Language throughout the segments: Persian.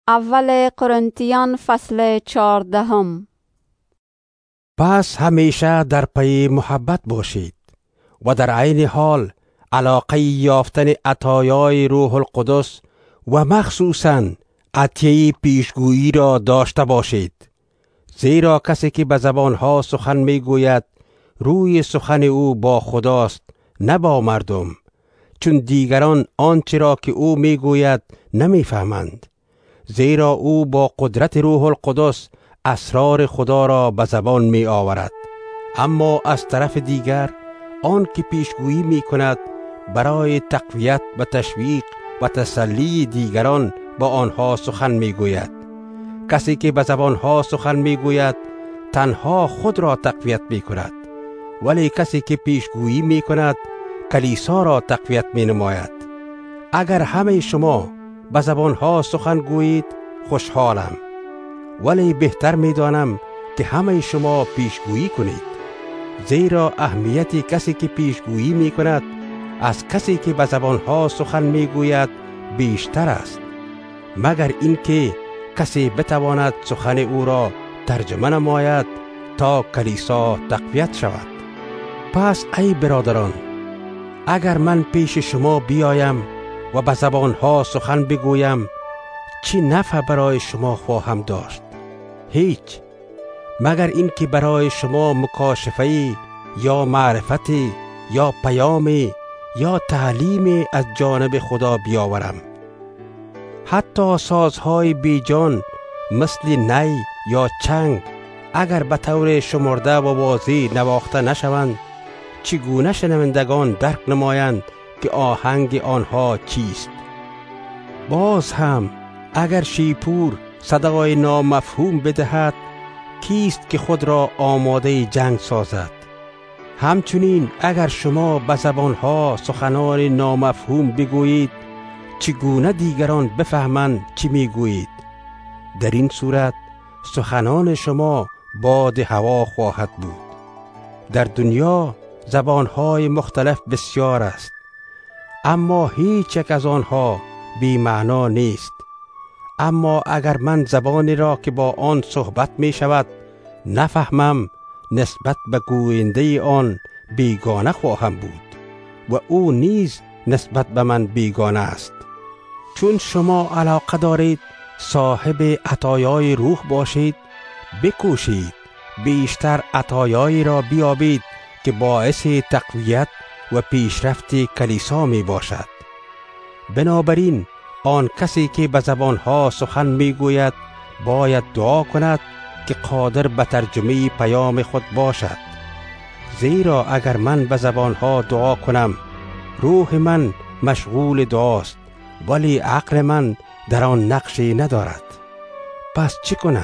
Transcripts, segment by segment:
اول قرنتیان فصل 14. پس همیشه در پی محبت باشید و در عین حال علاقه یافتن عطایای روح القدس و مخصوصاً عطیه پیشگویی را داشته باشید، زیرا کسی که به زبانها سخن می گوید روی سخن او با خداست، نه با مردم، چون دیگران آنچه را که او می گوید نمی فهمند، زیرا او با قدرت روح القدس اسرار خدا را به زبان می آورد. اما از طرف دیگر آن که پیشگویی می کند برای تقویت و تشویق و تسلی دیگران با آنها سخن می گوید. کسی که به زبانها سخن می گوید تنها خود را تقویت می کند، ولی کسی که پیشگویی می کند کلیسا را تقویت می نماید. اگر همه شما به زبانها سخن گویید خوشحالم، ولی بهتر می دانم که همه شما پیشگویی کنید، زیرا اهمیت کسی که پیشگویی می کند از کسی که به زبانها سخن می گوید بیشتر است، مگر اینکه کسی بتواند سخن او را ترجمه نماید تا کلیسا تقویت شود. پس ای برادران، اگر من پیش شما بیایم و به زبانها سخن بگویم، چی نفع برای شما خواهم داشت؟ هیچ، مگر این که برای شما مکاشفه‌ای یا معرفتی یا پیامی یا تعلیمی از جانب خدا بیاورم. حتی سازهای بیجان مثل نی یا چنگ اگر به طور شمرده و واضح نواخته نشوند، چگونه شنوندگان درک نمایند که آهنگ آنها چیست؟ باز هم اگر شیپور صدای نامفهوم بدهد، کیست که خود را آماده جنگ سازد؟ همچنین اگر شما به زبانها سخنان نامفهوم بگویید، چگونه دیگران بفهمند چی میگویید؟ در این صورت سخنان شما باد هوا خواهد بود. در دنیا زبانهای مختلف بسیار است، اما هیچ یک از آنها بی معنا نیست. اما اگر من زبانی را که با آن صحبت می شود نفهمم، نسبت به گوینده آن بیگانه خواهم بود و او نیز نسبت به من بیگانه است. چون شما علاقه دارید صاحب عطایای روح باشید، بکوشید بیشتر عطایایی را بیابید که باعث تقویت و پیشرفت کلیسا می باشد. بنابراین آن کسی که به زبانها سخن می گوید باید دعا کند که قادر به ترجمه پیام خود باشد، زیرا اگر من به زبانها دعا کنم روح من مشغول دعاست، ولی عقل من در آن نقشی ندارد. پس چه کنم؟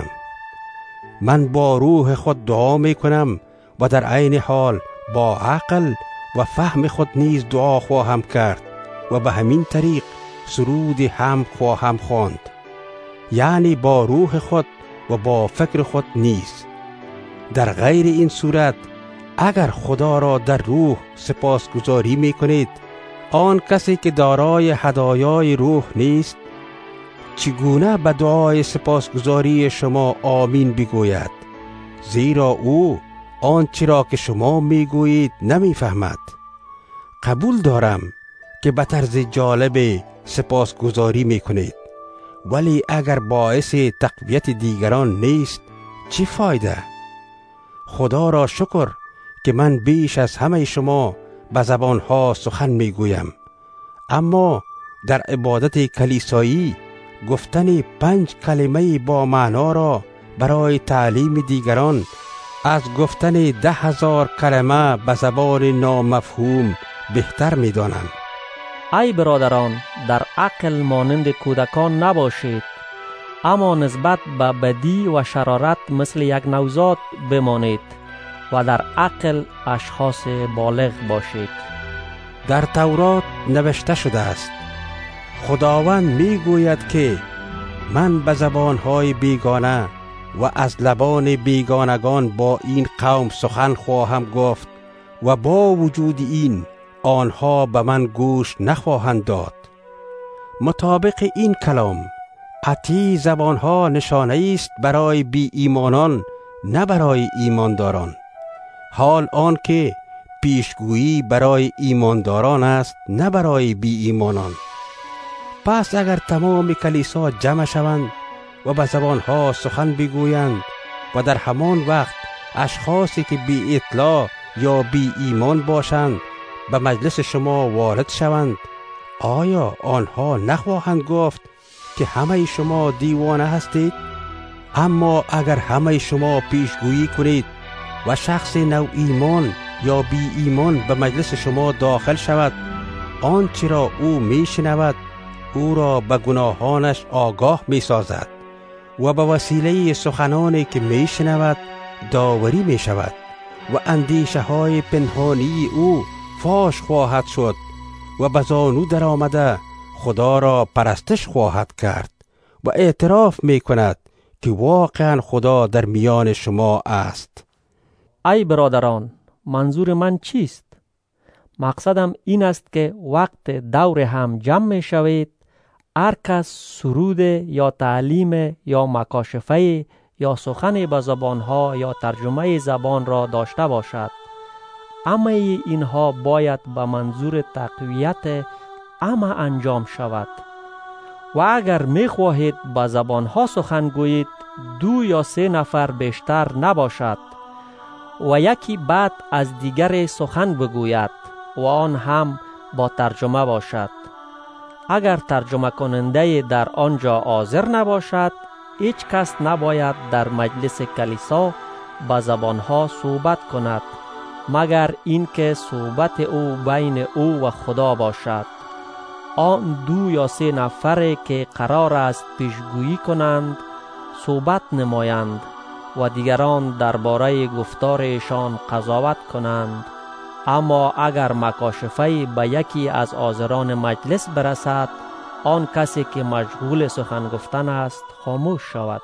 من با روح خود دعا می کنم و در عین حال با عقل و فهم خود نیز دعا خواهم کرد و به همین طریق سرود هم خواهم خواند، یعنی با روح خود و با فکر خود نیز. در غیر این صورت اگر خدا را در روح سپاسگزاری می کنید، آن کسی که دارای هدایای روح نیست چگونه به دعای سپاسگزاری شما آمین بگوید؟ زیرا او آنچه را که شما میگویید نمیفهمد. قبول دارم که به طرز جالب سپاسگزاری میکنید، ولی اگر باعث تقویت دیگران نیست چه فایده؟ خدا را شکر که من بیش از همه شما به زبانها سخن میگویم، اما در عبادت کلیسایی گفتن 5 کلمه با معنا را برای تعلیم دیگران از گفتن 10,000 کلمه به زبان نامفهوم بهتر می دانم. ای برادران، در عقل مانند کودکان نباشید، اما نسبت به بدی و شرارت مثل یک نوزاد بمانید و در عقل اشخاص بالغ باشید. در تورات نوشته شده است: خداوند می گوید که من به زبانهای بیگانه و از لبان بیگانگان با این قوم سخن خواهم گفت و با وجود این آنها به من گوش نخواهند داد. مطابق این کلام عطیه زبانها نشانه است برای بی ایمانان نه برای ایمانداران، حال آن که پیشگویی برای ایمانداران است نه برای بی ایمانان. پس اگر تمام کلیسا جمع شوند و به زبانها سخن بگویند و در همان وقت اشخاصی که بی اطلاع یا بی ایمان باشند به مجلس شما وارد شوند، آیا آنها نخواهند گفت که همه شما دیوانه هستید؟ اما اگر همه شما پیشگویی کنید و شخص نو ایمان یا بی ایمان به مجلس شما داخل شود، آنچه را او می شنود او را به گناهانش آگاه می سازد و به وسیله سخنانی که می شنود داوری می شود و اندیشه های پنهانی او فاش خواهد شد و به زانو در آمده خدا را پرستش خواهد کرد و اعتراف می کند که واقعا خدا در میان شما است. ای برادران، منظور من چیست؟ مقصدم این است که وقت دور هم جمع می شوید، هر کس سرود یا تعلیم یا مکاشفه یا سخن به زبانها یا ترجمه زبان را داشته باشد. اما اینها باید به منظور تقویت اما انجام شود. و اگر می خواهید به زبانها سخن گویید 2 یا 3 نفر بیشتر نباشد و یکی بعد از دیگر سخن بگوید و آن هم با ترجمه باشد. اگر ترجمه کننده در آنجا حاضر نباشد، هیچ کس نباید در مجلس کلیسا به زبانها صحبت کند مگر اینکه صحبت او بین او و خدا باشد. آن 2 یا 3 نفره که قرار است پیشگویی کنند صحبت نمایند و دیگران درباره گفتار ایشان قضاوت کنند. اما اگر مکاشفه به یکی از حاضران مجلس برسد، آن کسی که مشغول سخن گفتن است خاموش شود.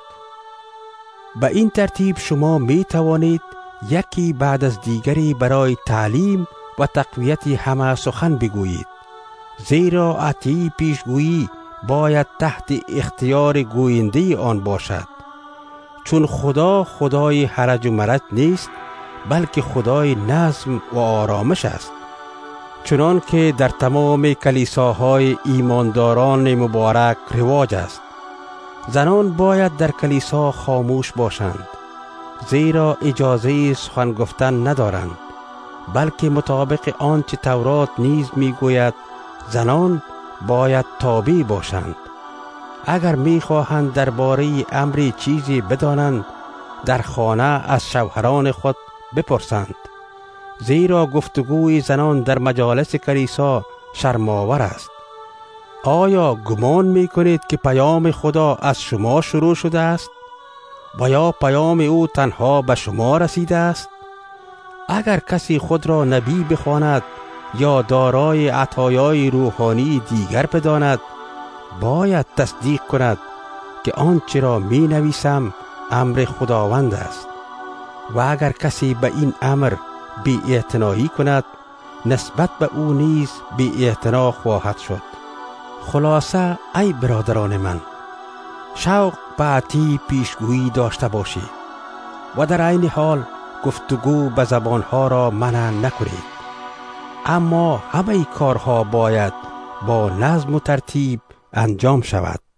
به این ترتیب شما می توانید یکی بعد از دیگری برای تعلیم و تقویت همه سخن بگویید، زیرا عطیه پیشگویی باید تحت اختیار گوینده آن باشد، چون خدا خدای حرج و مرج نیست بلکه خدای نظم و آرامش است. چنان که در تمام کلیساهای ایمانداران مبارک رواج است، زنان باید در کلیسا خاموش باشند، زیرا اجازه سخن گفتن ندارند، بلکه مطابق آنچه تورات نیز میگوید زنان باید تابع باشند. اگر میخواهند درباره امری چیزی بدانند، در خانه از شوهران خود بپرسند، زیرا گفتگوی زنان در مجالس کلیسا شرم‌آور است. آیا گمان میکنید که پیام خدا از شما شروع شده است و یا پیام او تنها به شما رسیده است؟ اگر کسی خود را نبی بخواند یا دارای عطایای روحانی دیگر بداند، باید تصدیق کند که آنچه را می نویسم امر خداوند است. و اگر کسی به این امر بی اعتنایی کند، نسبت به او نیز بی اعتنا خواهد شد. خلاصه ای برادران من، شوق به عطیه پیشگویی داشته باشید و در عین حال گفتگو به زبانها را منع نکنید، اما همه کارها باید با نظم و ترتیب انجام شود.